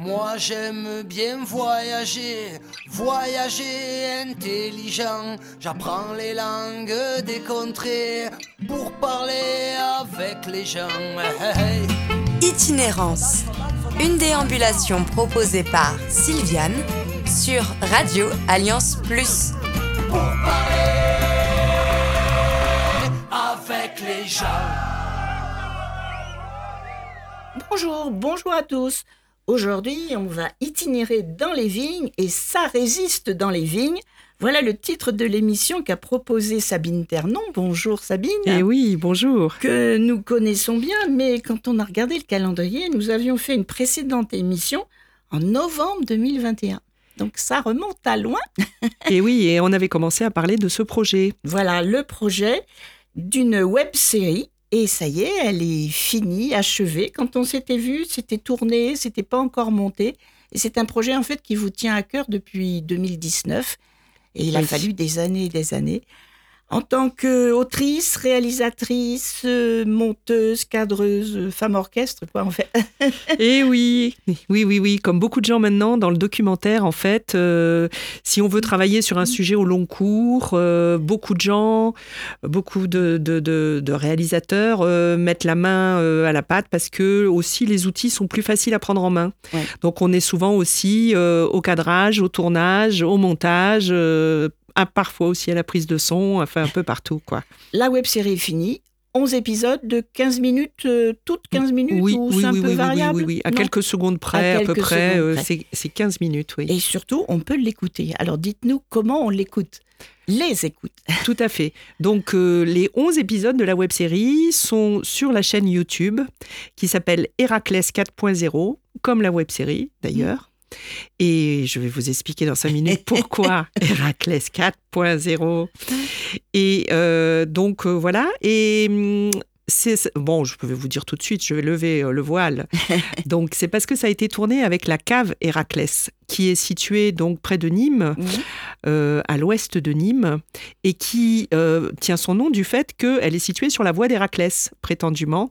Moi j'aime bien voyager, voyager intelligent. J'apprends les langues des contrées pour parler avec les gens. Hey. Itinérance, une déambulation proposée par Sylviane sur Radio Alliance Plus. Pour parler avec les gens. Bonjour à tous. Aujourd'hui, on va itinérer dans les vignes et ça résiste dans les vignes. Voilà le titre de l'émission qu'a proposé Sabine Ternon. Bonjour Sabine. Eh oui, bonjour. Que nous connaissons bien, mais quand on a regardé le calendrier, nous avions fait une précédente émission en novembre 2021. Donc ça remonte à loin. Et oui, et on avait commencé à parler de ce projet. Voilà, le projet d'une web-série. Et ça y est, elle est finie, achevée. Quand on s'était vu, c'était tourné, c'était pas encore monté. Et c'est un projet en fait qui vous tient à cœur depuis 2019. Et il a fallu des années et des années. En tant qu'autrice, réalisatrice, monteuse, cadreuse, femme orchestre, quoi, en fait. Et oui, comme beaucoup de gens maintenant dans le documentaire, en fait, si on veut travailler sur un sujet au long cours, beaucoup de gens, beaucoup de réalisateurs mettent la main à la pâte parce que aussi les outils sont plus faciles à prendre en main. Ouais. Donc on est souvent aussi au cadrage, au tournage, au montage, parfois aussi à la prise de son, enfin un peu partout, quoi. La web-série est finie. 11 épisodes de 15 minutes, toutes 15 minutes, ou c'est un peu variable? Oui. À quelques secondes près, à peu près, c'est 15 minutes, oui. Et surtout, on peut l'écouter. Alors dites-nous comment on l'écoute. Les écoute. Tout à fait. Donc, les 11 épisodes de la web-série sont sur la chaîne YouTube qui s'appelle Héraclès 4.0, comme la web-série d'ailleurs. Et je vais vous expliquer dans 5 minutes pourquoi Héraclès 4.0. Et donc, voilà. Et bon, je peux vous dire tout de suite, je vais lever le voile. Donc, c'est parce que ça a été tourné avec la cave Héraclès, qui est située donc près de Nîmes, à l'ouest de Nîmes, et qui tient son nom du fait qu'elle est située sur la voie d'Héraclès, prétendument.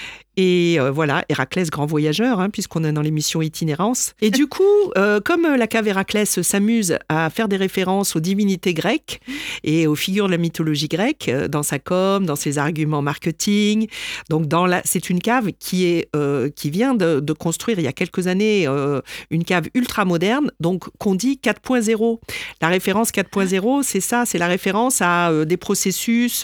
Et voilà, Héraclès, grand voyageur, puisqu'on est dans l'émission Itinérance. Et du coup, comme la cave Héraclès s'amuse à faire des références aux divinités grecques et aux figures de la mythologie grecque, dans sa com, dans ses arguments marketing, donc c'est une cave qui vient de construire il y a quelques années une cave ultra moderne, donc qu'on dit 4.0. La référence 4.0, c'est ça, c'est la référence à des processus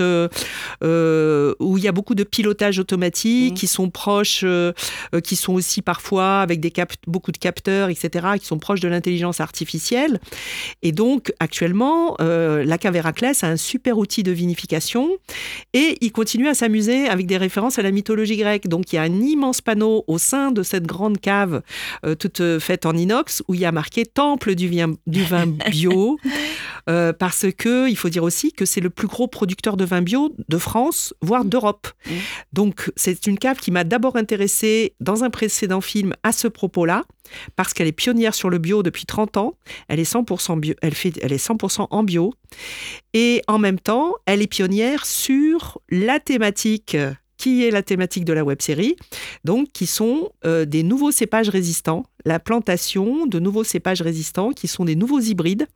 où il y a beaucoup de pilotage automatique, qui sont proches, qui sont aussi parfois avec beaucoup de capteurs, etc., qui sont proches de l'intelligence artificielle. Et donc, actuellement, la cave Héraclès a un super outil de vinification et il continue à s'amuser avec des références à la mythologie grecque. Donc, il y a un immense panneau au sein de cette grande cave, toute faite en inox, où il y a marqué « Temple du vin bio », parce qu'il faut dire aussi que c'est le plus gros producteur de vin bio de France, voire d'Europe. Donc, c'est une cave qui m'a d'abord intéressée dans un précédent film à ce propos-là, parce qu'elle est pionnière sur le bio depuis 30 ans. Elle est 100% bio, elle est 100% en bio. Et en même temps, elle est pionnière sur la thématique qui est la thématique de la web-série, donc qui sont des nouveaux cépages résistants, la plantation de nouveaux cépages résistants qui sont des nouveaux hybrides.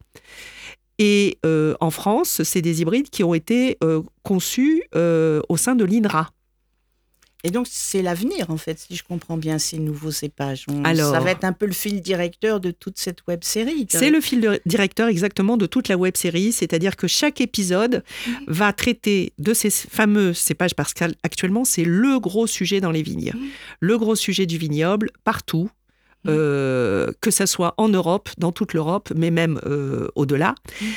Et en France, c'est des hybrides qui ont été conçus au sein de l'INRA. Et donc, c'est l'avenir, en fait, si je comprends bien, ces nouveaux cépages. Ça va être un peu le fil directeur de toute cette web-série. C'est le fil directeur, exactement, de toute la web-série. C'est-à-dire que chaque épisode va traiter de ces fameux cépages, parce qu'actuellement, c'est le gros sujet dans les vignes. Le gros sujet du vignoble, partout. Que ça soit en Europe, dans toute l'Europe, mais même au-delà.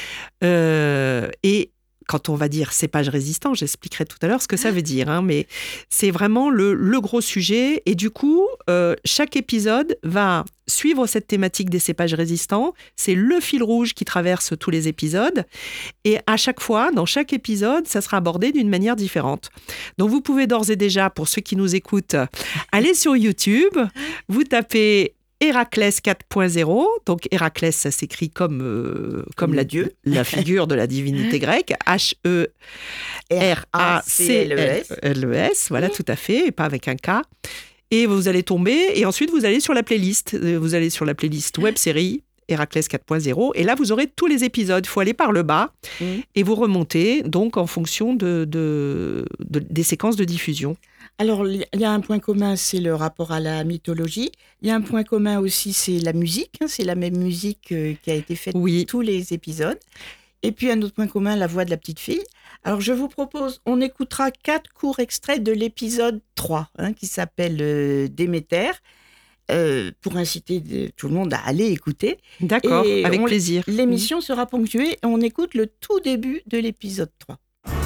Et quand on va dire cépage résistant, j'expliquerai tout à l'heure ce que ça veut dire, mais c'est vraiment le gros sujet. Et du coup, chaque épisode va suivre cette thématique des cépages résistants. C'est le fil rouge qui traverse tous les épisodes. Et à chaque fois, dans chaque épisode, ça sera abordé d'une manière différente. Donc, vous pouvez d'ores et déjà, pour ceux qui nous écoutent, aller sur YouTube, vous tapez Héraclès 4.0, donc Héraclès, ça s'écrit comme la figure de la divinité grecque, H-E-R-A-C-L-E-S, voilà, tout à fait, et pas avec un K. Et vous allez tomber, et ensuite vous allez sur la playlist. Vous allez sur la playlist web série Héraclès 4.0, et là vous aurez tous les épisodes. Il faut aller par le bas et vous remontez donc en fonction des séquences de diffusion. Alors, il y a un point commun, c'est le rapport à la mythologie. Il y a un point commun aussi, c'est la musique. C'est la même musique qui a été faite pour tous les épisodes. Et puis, un autre point commun, la voix de la petite fille. Alors, je vous propose, on écoutera 4 courts extraits de l'épisode 3, qui s'appelle Déméter, pour inciter tout le monde à aller écouter. D'accord, et avec plaisir. L'émission sera ponctuée et on écoute le tout début de l'épisode 3.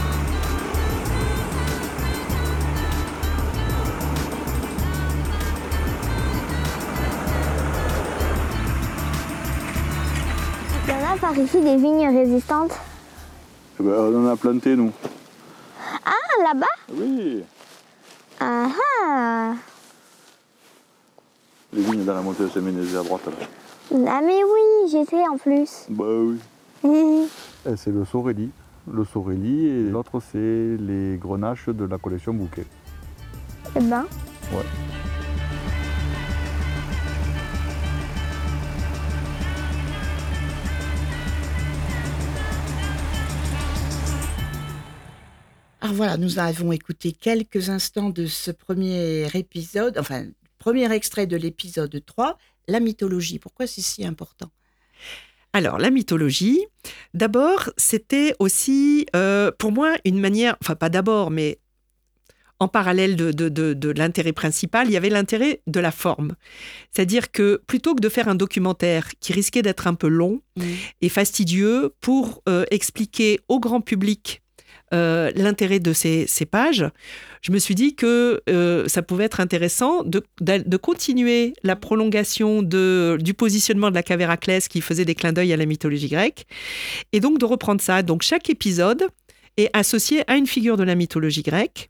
Il y en a par ici des vignes résistantes. On en a planté, nous. Ah, là-bas? Oui. Ah ah. Les vignes dans la montée de Saint-Ménézé à droite, là. Ah mais oui, j'étais en plus. Bah oui. Et c'est le Sorelli. Le Sorelli et l'autre, c'est les grenaches de la collection Bouquet. Eh ben. Ouais. Alors voilà, nous avons écouté quelques instants de ce premier épisode, premier extrait de l'épisode 3, la mythologie. Pourquoi c'est si important ? Alors, la mythologie, d'abord, c'était aussi, pour moi, une manière, enfin pas d'abord, mais en parallèle de l'intérêt principal, il y avait l'intérêt de la forme. C'est-à-dire que plutôt que de faire un documentaire qui risquait d'être un peu long et fastidieux pour expliquer au grand public l'intérêt de ces pages, je me suis dit que ça pouvait être intéressant de continuer la prolongation du positionnement de la cave Héraclès qui faisait des clins d'œil à la mythologie grecque, et donc de reprendre ça. Donc chaque épisode est associé à une figure de la mythologie grecque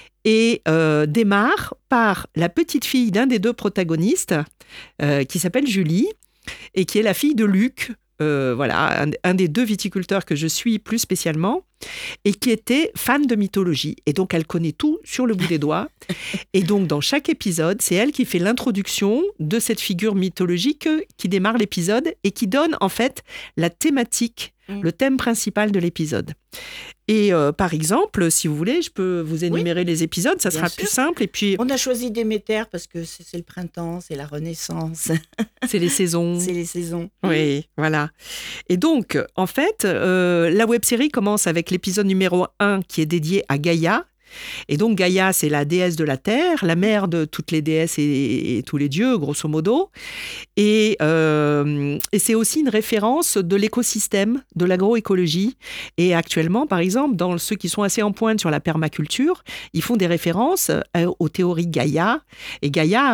et démarre par la petite fille d'un des deux protagonistes qui s'appelle Julie et qui est la fille de Luc, voilà, un des deux viticulteurs que je suis plus spécialement, et qui était fan de mythologie. Et donc, elle connaît tout sur le bout des doigts. Et donc, dans chaque épisode, c'est elle qui fait l'introduction de cette figure mythologique qui démarre l'épisode et qui donne, en fait, la thématique, le thème principal de l'épisode. Et par exemple, si vous voulez, je peux vous énumérer les épisodes, ça sera plus simple. Et puis, on a choisi Déméter parce que c'est le printemps, c'est la renaissance. C'est les saisons. C'est les saisons. Oui, voilà. Et donc, en fait, la web-série commence avec l'épisode numéro 1 qui est dédié à Gaïa. Et donc Gaïa, c'est la déesse de la terre, la mère de toutes les déesses et tous les dieux, grosso modo. Et c'est aussi une référence de l'écosystème, de l'agroécologie. Et actuellement, par exemple, dans ceux qui sont assez en pointe sur la permaculture, ils font des références aux théories Gaïa. Et Gaïa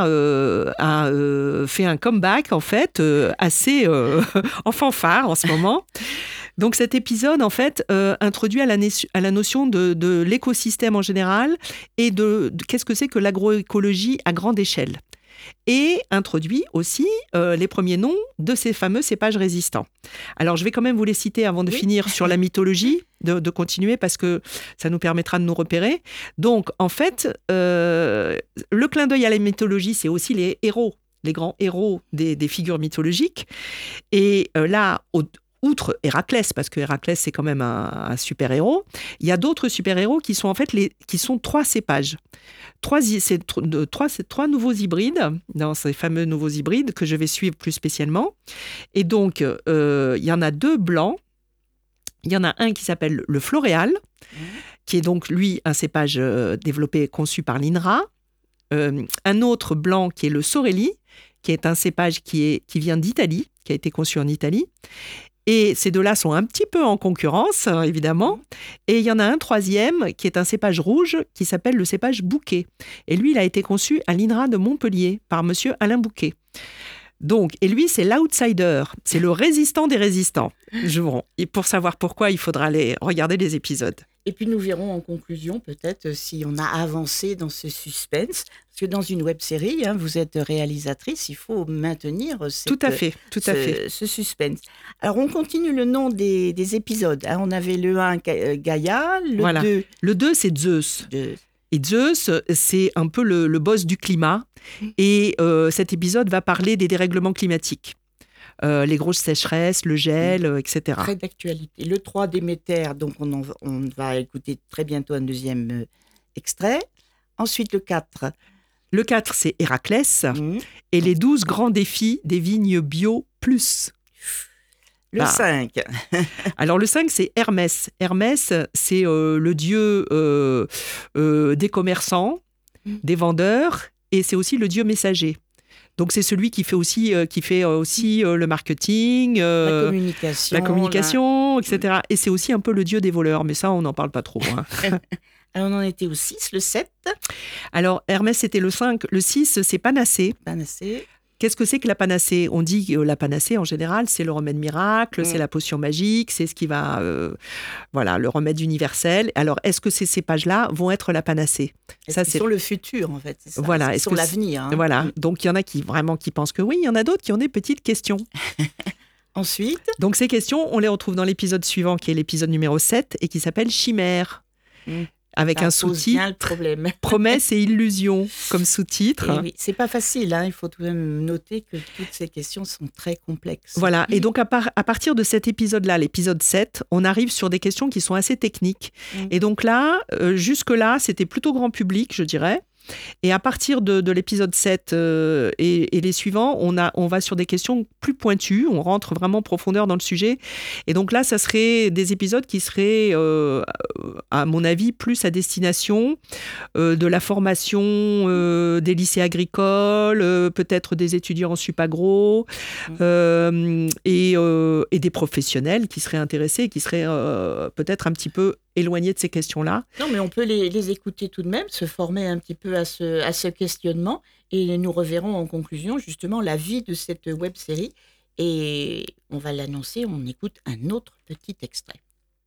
a fait un comeback, en fait, assez en fanfare en ce moment. Donc cet épisode, en fait, introduit à la notion de l'écosystème en général et de qu'est-ce que c'est que l'agroécologie à grande échelle. Et introduit aussi les premiers noms de ces fameux cépages résistants. Alors, je vais quand même vous les citer avant de finir sur la mythologie, de continuer parce que ça nous permettra de nous repérer. Donc, en fait, le clin d'œil à la mythologie, c'est aussi les héros, les grands héros des figures mythologiques. Et là, outre Héraclès, parce que Héraclès, c'est quand même un super-héros, il y a d'autres super-héros qui sont en fait qui sont 3 cépages. 3 nouveaux hybrides, dans ces fameux nouveaux hybrides que je vais suivre plus spécialement. Et donc, il y en a 2 blancs. Il y en a un qui s'appelle le Floréal, qui est donc, lui, un cépage développé, conçu par l'INRA. Un autre blanc qui est le Sorelli, qui est un cépage qui vient d'Italie, qui a été conçu en Italie. Et ces 2-là sont un petit peu en concurrence, évidemment. Et il y en a un 3e qui est un cépage rouge qui s'appelle le cépage Bouquet. Et lui, il a été conçu à l'INRA de Montpellier par monsieur Alain Bouquet. Donc, et lui, c'est l'outsider, c'est le résistant des résistants. Et pour savoir pourquoi, il faudra aller regarder les épisodes. Et puis nous verrons en conclusion peut-être si on a avancé dans ce suspense. Parce que dans une web-série, vous êtes réalisatrice, il faut maintenir ce suspense. Alors on continue le nom des épisodes. On avait le 1, Gaïa, le 2... Le 2, c'est Zeus. Et Zeus, c'est un peu le boss du climat. Et cet épisode va parler des dérèglements climatiques. Les grosses sécheresses, le gel, etc. Très d'actualité. Le 3 Déméter, donc on va écouter très bientôt un deuxième extrait. Ensuite, le 4. Le 4, c'est Héraclès. Et les 12 grands défis des vignes bio plus. Le 5. Alors le 5, c'est Hermès. Hermès, c'est le dieu des commerçants, des vendeurs, et c'est aussi le dieu messager. Donc c'est celui qui fait aussi le marketing, la communication, etc. Et c'est aussi un peu le dieu des voleurs, mais ça, on n'en parle pas trop. Hein. Alors, on en était au 6, le 7. Alors Hermès, c'était le 5. Le 6, c'est Panacée. Panacée. Qu'est-ce que c'est que la panacée ? On dit que la panacée, en général, c'est le remède miracle, c'est la potion magique, c'est ce qui va... le remède universel. Alors, est-ce que ces cépages-là vont être la panacée ? Est-ce qu'ils sont le futur, en fait, c'est ça. Voilà. Ils sont l'avenir. Hein. Voilà. Donc, il y en a qui pensent que oui, il y en a d'autres qui ont des petites questions. Ensuite ? Donc, ces questions, on les retrouve dans l'épisode suivant, qui est l'épisode numéro 7, et qui s'appelle « Chimère ». Avec un sous-titre, promesse et illusion comme sous-titre. Oui, c'est pas facile, hein. Il faut tout de même noter que toutes ces questions sont très complexes. Voilà, et donc à partir de cet épisode-là, l'épisode 7, on arrive sur des questions qui sont assez techniques. Et donc là, jusque-là, c'était plutôt grand public, je dirais. Et à partir de l'épisode 7 et les suivants, on va sur des questions plus pointues, on rentre vraiment en profondeur dans le sujet. Et donc là, ça serait des épisodes qui seraient, à mon avis, plus à destination de la formation des lycées agricoles, peut-être des étudiants en sup-agro, et des professionnels qui seraient intéressés, qui seraient peut-être un petit peu éloignés de ces questions-là. Non, mais on peut les écouter tout de même, se former un petit peu à ce questionnement, et nous reverrons en conclusion justement la vie de cette web-série, et on va l'annoncer, on écoute un autre petit extrait.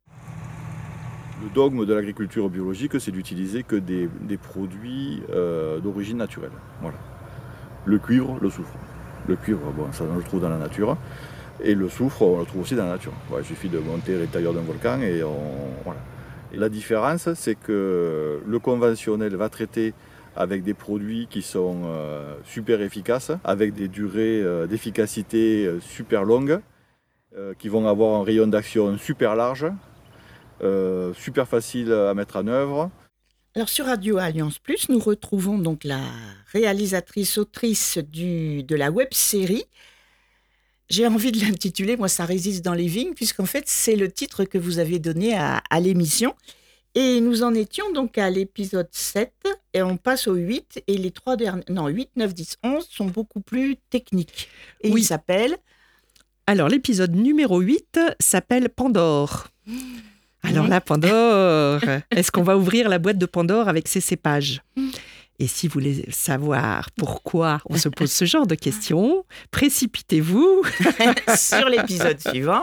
Le dogme de l'agriculture biologique, c'est d'utiliser que des produits d'origine naturelle. Voilà. Le cuivre, le soufre. Le cuivre, ça on le trouve dans la nature. Et le soufre, on le trouve aussi dans la nature. Il suffit de monter à l'intérieur d'un volcan et voilà. Et la différence, c'est que le conventionnel va traiter avec des produits qui sont super efficaces, avec des durées d'efficacité super longues, qui vont avoir un rayon d'action super large, super facile à mettre en œuvre. Alors sur Radio Alliance Plus, nous retrouvons donc la réalisatrice-autrice de la web-série. J'ai envie de l'intituler, moi, Ça résiste dans les vignes, puisqu'en fait, c'est le titre que vous avez donné à l'émission. Et nous en étions donc à l'épisode 7, et on passe au 8, et les 3 derniers, 8, 9, 10, 11 sont beaucoup plus techniques. Et oui. Ils s'appellent... Alors, l'épisode numéro 8 s'appelle Pandore. Alors là, Pandore, est-ce qu'on va ouvrir la boîte de Pandore avec ses cépages ? Et si vous voulez savoir pourquoi on se pose ce genre de questions, précipitez-vous sur l'épisode suivant.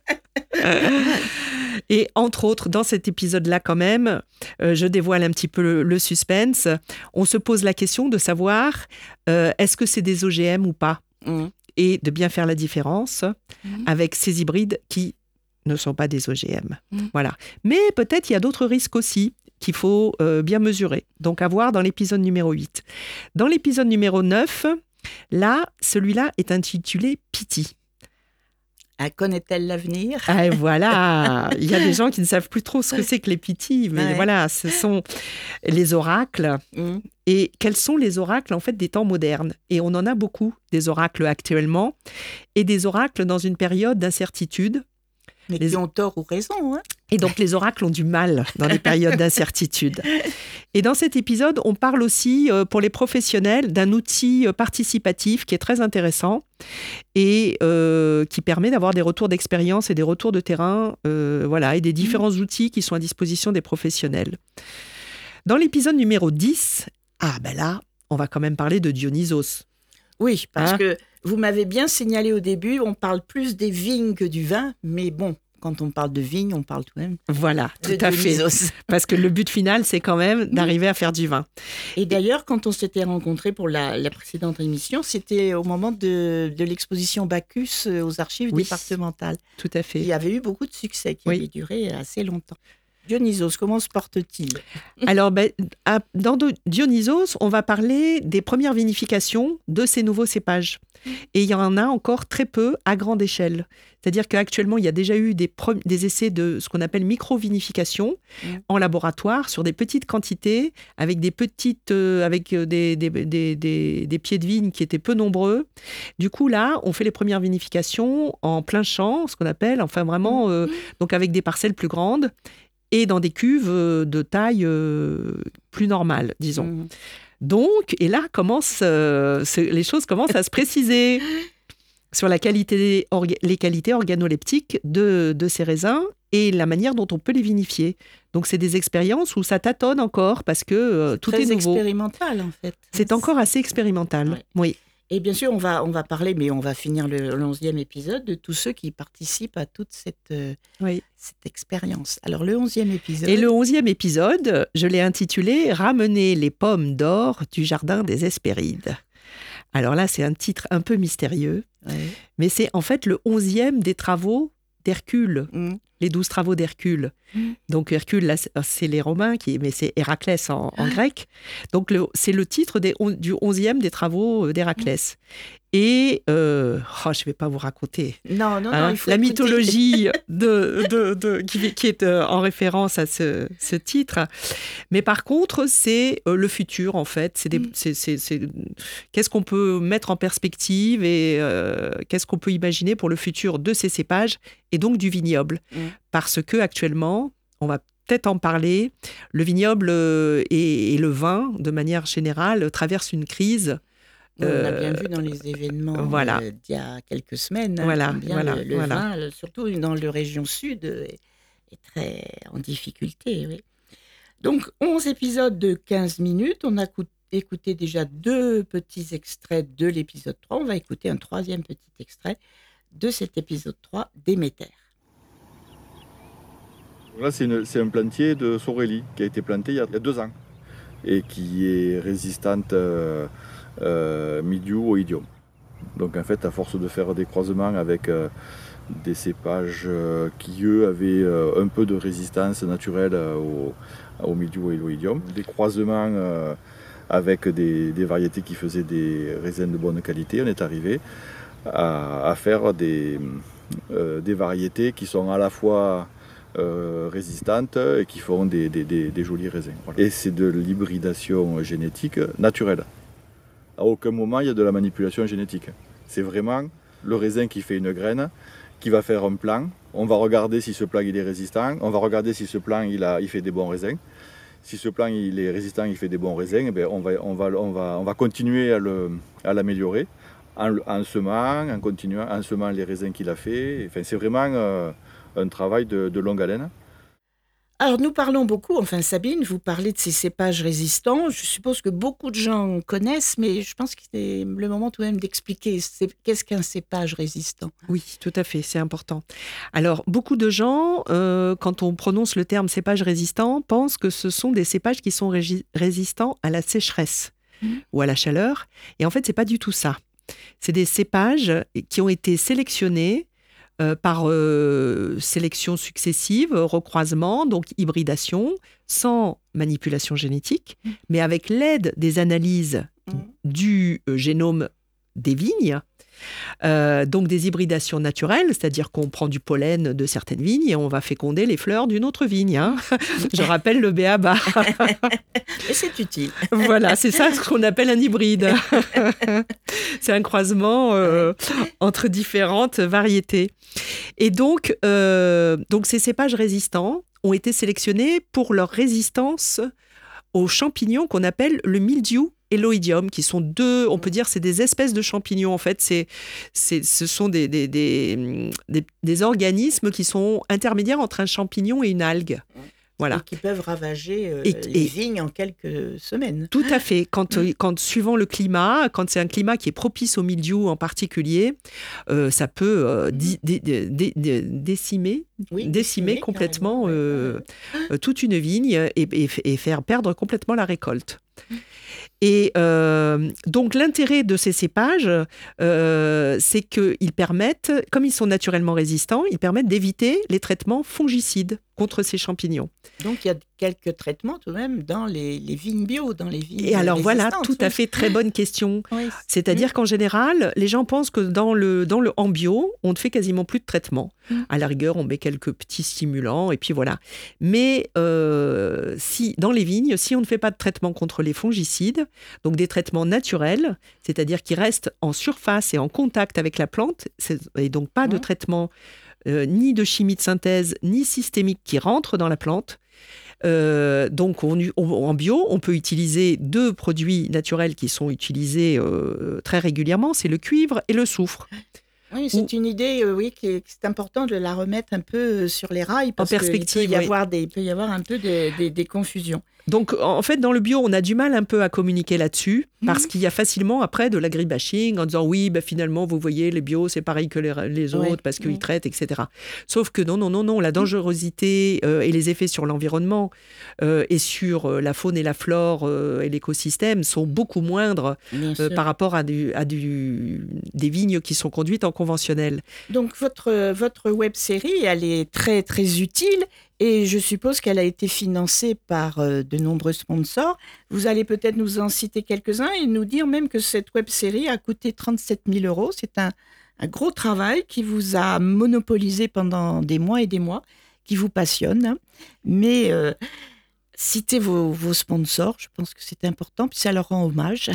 Et entre autres, dans cet épisode-là quand même, je dévoile un petit peu le suspense, on se pose la question de savoir est-ce que c'est des OGM ou pas ? Et de bien faire la différence avec ces hybrides qui ne sont pas des OGM. Voilà. Mais peut-être il y a d'autres risques aussi qu'il faut bien mesurer. Donc, à voir dans l'épisode numéro 8. Dans l'épisode numéro 9, là, celui-là est intitulé Pity. Connaît-elle l'avenir ? Ah, voilà. Il y a des gens qui ne savent plus trop ce que c'est que les Pity, mais voilà, ce sont les oracles. Et quels sont les oracles, en fait, des temps modernes ? Et on en a beaucoup, des oracles actuellement, et des oracles dans une période d'incertitude. Mais qui ont tort ou raison. Hein. Et donc, les oracles ont du mal dans les périodes d'incertitude. Et dans cet épisode, on parle aussi, pour les professionnels, d'un outil participatif qui est très intéressant et qui permet d'avoir des retours d'expérience et des retours de terrain, et des différents outils qui sont à disposition des professionnels. Dans l'épisode numéro 10, là, on va quand même parler de Dionysos. Oui, parce que vous m'avez bien signalé au début, on parle plus des vignes que du vin, mais bon, quand on parle de vignes, on parle tout de même tout à fait. Parce que le but final, c'est quand même d'arriver à faire du vin. Et d'ailleurs, quand on s'était rencontrés pour la précédente émission, c'était au moment de l'exposition Bacchus aux archives départementales. Tout à fait. Il y avait eu beaucoup de succès qui avait duré assez longtemps. Dionysos, comment se porte-t-il? Alors, dans Dionysos, on va parler des premières vinifications de ces nouveaux cépages. Et il y en a encore très peu à grande échelle. C'est-à-dire qu'actuellement, il y a déjà eu des essais de ce qu'on appelle micro-vinification en laboratoire sur des petites quantités, avec des pieds de vigne qui étaient peu nombreux. Du coup, là, on fait les premières vinifications en plein champ, ce qu'on appelle, enfin vraiment, donc avec des parcelles plus grandes et dans des cuves de taille plus normale, disons. Donc, et là, les choses commencent à se préciser sur les qualités organoleptiques de ces raisins et la manière dont on peut les vinifier. Donc, c'est des expériences où ça tâtonne encore parce que tout est nouveau. C'est expérimental, en fait. C'est encore assez expérimental, ouais. Oui. Et bien sûr, on va parler, mais on va finir le 11e épisode, de tous ceux qui participent à toute cette expérience. Alors, le 11e épisode... Et le 11e épisode, je l'ai intitulé « Ramener les pommes d'or du jardin des Hespérides ». Alors là, c'est un titre un peu mystérieux, mais c'est en fait le 11e des travaux d'Hercule, les 12 travaux d'Hercule. Donc Hercule, là, c'est les Romains, mais c'est Héraclès en grec. Donc c'est le titre du 11e des travaux d'Héraclès. Et je ne vais pas vous raconter non, il faut la écouter. mythologie qui est en référence à ce titre. Mais par contre, c'est le futur, en fait. Qu'est-ce qu'on peut mettre en perspective et qu'est-ce qu'on peut imaginer pour le futur de ces cépages et donc du vignoble. Parce qu'actuellement, on va peut-être en parler, le vignoble et le vin, de manière générale, traversent une crise. On a bien vu dans les événements d'il y a quelques semaines. Le vin, surtout dans la région sud, est très en difficulté. Oui. Donc, 11 épisodes de 15 minutes. On a écouté déjà 2 petits extraits de l'épisode 3. On va écouter un 3e petit extrait de cet épisode 3, Déméter. Là, c'est un plantier de Sorelli qui a été planté il y a 2 ans et qui est résistante mildiou, oïdium. Donc en fait, à force de faire des croisements avec des cépages qui, eux, avaient un peu de résistance naturelle au mildiou et l'oïdium, des croisements avec des variétés qui faisaient des raisins de bonne qualité, on est arrivé à faire des variétés qui sont à la fois résistantes et qui font des jolis raisins. Voilà. Et c'est de l'hybridation génétique naturelle. À aucun moment il y a de la manipulation génétique. C'est vraiment le raisin qui fait une graine, qui va faire un plant. On va regarder si ce plant il est résistant, on va regarder si ce plant il fait des bons raisins. Si ce plant il est résistant, il fait des bons raisins, eh bien, on va continuer à l'améliorer en semant, en semant les raisins qu'il a fait. Enfin, c'est vraiment un travail de longue haleine. Alors, nous parlons beaucoup, enfin Sabine, vous parlez de ces cépages résistants. Je suppose que beaucoup de gens connaissent, mais je pense que c'est le moment tout de même d'expliquer qu'est-ce qu'un cépage résistant. Oui, tout à fait, c'est important. Alors, beaucoup de gens, quand on prononce le terme cépage résistant, pensent que ce sont des cépages qui sont résistants à la sécheresse ou à la chaleur. Et en fait, c'est pas du tout ça. C'est des cépages qui ont été sélectionnés par sélection successive, recroisement, donc hybridation, sans manipulation génétique, mais avec l'aide des analyses du génome des vignes, donc des hybridations naturelles, c'est-à-dire qu'on prend du pollen de certaines vignes et on va féconder les fleurs d'une autre vigne. Hein. Je rappelle le b.a.-ba. Et c'est utile. Voilà, c'est ça ce qu'on appelle un hybride. C'est un croisement entre différentes variétés. Et donc ces cépages résistants ont été sélectionnés pour leur résistance aux champignons qu'on appelle le mildiou et l'oïdium, qui sont deux, on peut dire, c'est des espèces de champignons. En fait, ce sont des organismes qui sont intermédiaires entre un champignon et une algue. Voilà. Et qui peuvent ravager les vignes en quelques semaines. Tout à fait. Quand suivant le climat, quand c'est un climat qui est propice au mildiou en particulier, ça peut décimer complètement toute une vigne et faire perdre complètement la récolte. Et donc l'intérêt de ces cépages, c'est qu'ils permettent, comme ils sont naturellement résistants, ils permettent d'éviter les traitements fongicides contre ces champignons. Donc, il y a quelques traitements tout de même dans les vignes bio, dans les vignes Et alors voilà, résistantes, tout à fait, très bonne question. Oui. C'est-à-dire qu'en général, les gens pensent que dans le en bio, on ne fait quasiment plus de traitement. À la rigueur, on met quelques petits stimulants et puis voilà. Mais si dans les vignes, si on ne fait pas de traitement contre les fongicides, donc des traitements naturels, c'est-à-dire qui restent en surface et en contact avec la plante, et donc pas de traitement ni de chimie de synthèse, ni systémique qui rentre dans la plante. Donc en bio, on peut utiliser 2 produits naturels qui sont utilisés très régulièrement, c'est le cuivre et le soufre. Oui, c'est une idée, c'est important de la remettre un peu sur les rails parce en perspective, qu'il peut y avoir un peu des confusions. Donc, en fait, dans le bio, on a du mal un peu à communiquer là-dessus parce qu'il y a facilement après de l'agribashing en disant oui, finalement, vous voyez, les bio, c'est pareil que les autres parce qu'ils traitent, etc. Sauf que non, la dangerosité et les effets sur l'environnement et sur la faune et la flore et l'écosystème sont beaucoup moindres par rapport à des vignes qui sont conduites en conventionnel. Donc, votre web-série, elle est très, très utile. Et je suppose qu'elle a été financée par de nombreux sponsors. Vous allez peut-être nous en citer quelques-uns et nous dire même que cette web-série a coûté 37 000 €. C'est un gros travail qui vous a monopolisé pendant des mois et des mois, qui vous passionne. Hein. Mais citez vos sponsors, je pense que c'est important, puis ça leur rend hommage.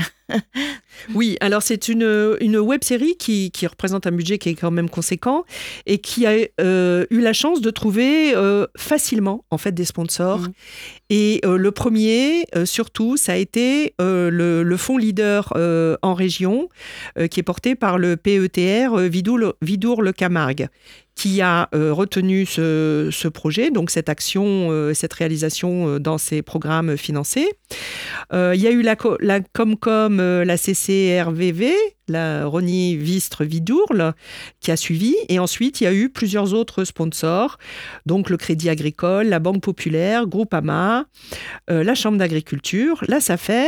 Oui, alors c'est une web-série qui représente un budget qui est quand même conséquent et qui a eu la chance de trouver facilement en fait des sponsors. Et le premier, surtout, ça a été le fonds leader en région qui est porté par le PETR Vidourle-Camargue, qui a retenu ce projet, donc cette action, cette réalisation dans ses programmes financés. Il y a eu la Comcom, la CCRVV, la Rony Vistre Vidourle, qui a suivi. Et ensuite, il y a eu plusieurs autres sponsors, donc le Crédit Agricole, la Banque Populaire, Groupama, la Chambre d'agriculture, la SAFER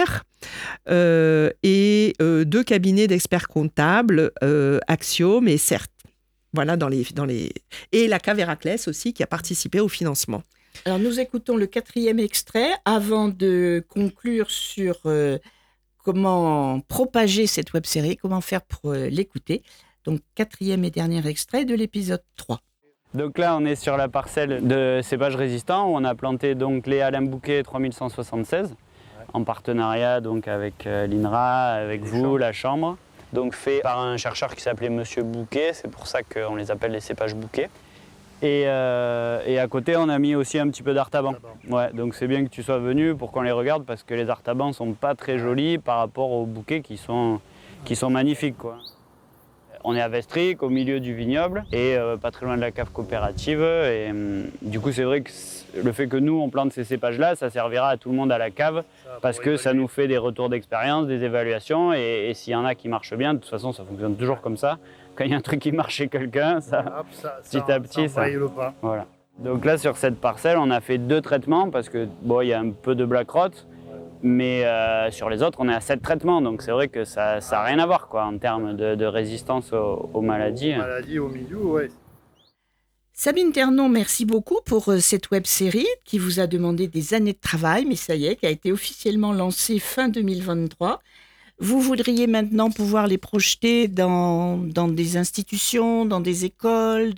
et 2 cabinets d'experts comptables, Axiom et CERT. Voilà, et la cave Héraclès aussi, qui a participé au financement. Alors, nous écoutons le 4e extrait avant de conclure sur comment propager cette web-série, comment faire pour l'écouter. Donc, 4e et dernier extrait de l'épisode 3. Donc là, on est sur la parcelle de cépages résistants où on a planté donc les Alain Bouquet 3176 en partenariat donc avec l'INRA, avec vous, la Chambre. Donc fait par un chercheur qui s'appelait Monsieur Bouquet, c'est pour ça qu'on les appelle les cépages Bouquet. Et à côté, on a mis aussi un petit peu d'artaban. Ouais, donc c'est bien que tu sois venu pour qu'on les regarde parce que les artabans sont pas très jolis par rapport aux bouquets qui sont magnifiques, quoi. On est à Vestric, au milieu du vignoble et pas très loin de la cave coopérative. Et du coup, c'est vrai que le fait que nous, on plante ces cépages-là, ça servira à tout le monde à la cave parce que ça nous fait des retours d'expérience, des évaluations. Et s'il y en a qui marchent bien, de toute façon, ça fonctionne toujours comme ça. Quand il y a un truc qui marche chez quelqu'un, petit à petit, ça le pas. Voilà. Donc là, sur cette parcelle, on a fait 2 traitements parce que bon, il y a un peu de black rot. Mais sur les autres, on est à 7 traitements, donc c'est vrai que ça n'a rien à voir quoi, en termes de résistance aux maladies. Aux maladies, au milieu, ouais. Sabine Ternon, merci beaucoup pour cette web-série qui vous a demandé des années de travail, mais ça y est, qui a été officiellement lancée fin 2023. Vous voudriez maintenant pouvoir les projeter dans des institutions, dans des écoles,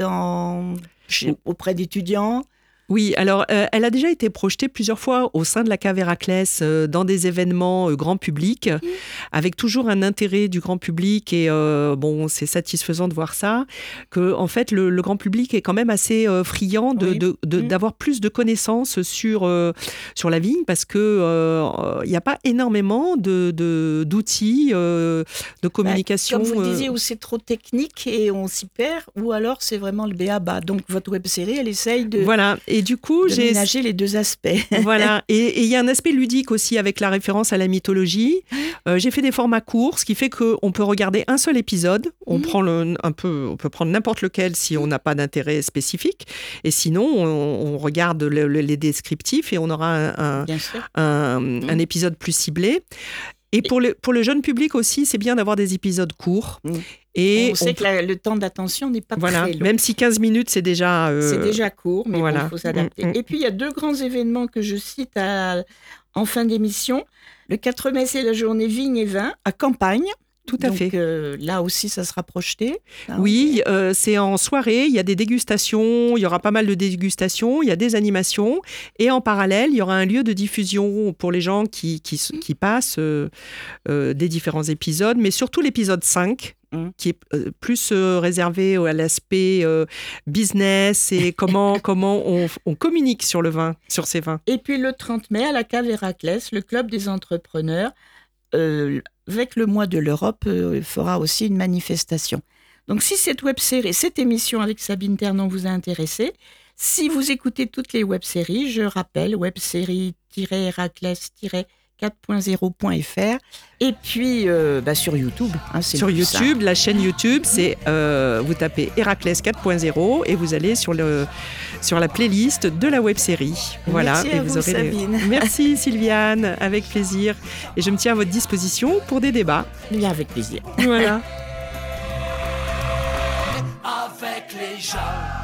auprès d'étudiants ? Oui, alors elle a déjà été projetée plusieurs fois au sein de la cave Héraclès dans des événements grand public, avec toujours un intérêt du grand public et c'est satisfaisant de voir ça, que en fait le grand public est quand même assez friand d'avoir plus de connaissances sur la vigne parce que il n'y a pas énormément d'outils de communication. Comme vous le disiez, où c'est trop technique et on s'y perd, ou alors c'est vraiment le b.a.-ba. Donc votre web-série, elle essaye de... Voilà. Et du coup, j'ai ménagé les 2 aspects. Voilà. Et il y a un aspect ludique aussi avec la référence à la mythologie. J'ai fait des formats courts, ce qui fait qu'on peut regarder un seul épisode. On peut prendre n'importe lequel si on n'a pas d'intérêt spécifique. Et sinon, on regarde les descriptifs et on aura un épisode plus ciblé. Et pour le jeune public aussi, c'est bien d'avoir des épisodes courts. Et on sait que le temps d'attention n'est pas très long. Même si 15 minutes, c'est déjà... C'est déjà court, mais il faut s'adapter. Et puis, il y a 2 grands événements que je cite en fin d'émission. Le 4 mai, c'est la journée Vignes et Vins à Campagne. Tout à fait. Là aussi, ça sera projeté. Oui, c'est en soirée, il y a des dégustations, il y aura pas mal de dégustations, il y a des animations. Et en parallèle, il y aura un lieu de diffusion pour les gens qui passent des différents épisodes, mais surtout l'épisode 5, qui est plus réservé à l'aspect business et comment on communique sur le vin, sur ces vins. Et puis le 30 mai, à la cave Héraclès, le club des entrepreneurs, avec le mois de l'Europe, fera aussi une manifestation. Donc si cette web-série, cette émission avec Sabine Ternon vous a intéressé, si vous écoutez toutes les web-séries, je rappelle, web-série-héraclès-4.0.fr et puis sur YouTube. Sur YouTube, la chaîne YouTube, c'est vous tapez Héraclès 4.0 et vous allez sur la playlist de la web-série. Voilà. Merci à vous, Sabine. Merci Sylviane, avec plaisir. Et je me tiens à votre disposition pour des débats. Bien, avec plaisir. Voilà. Avec les gens.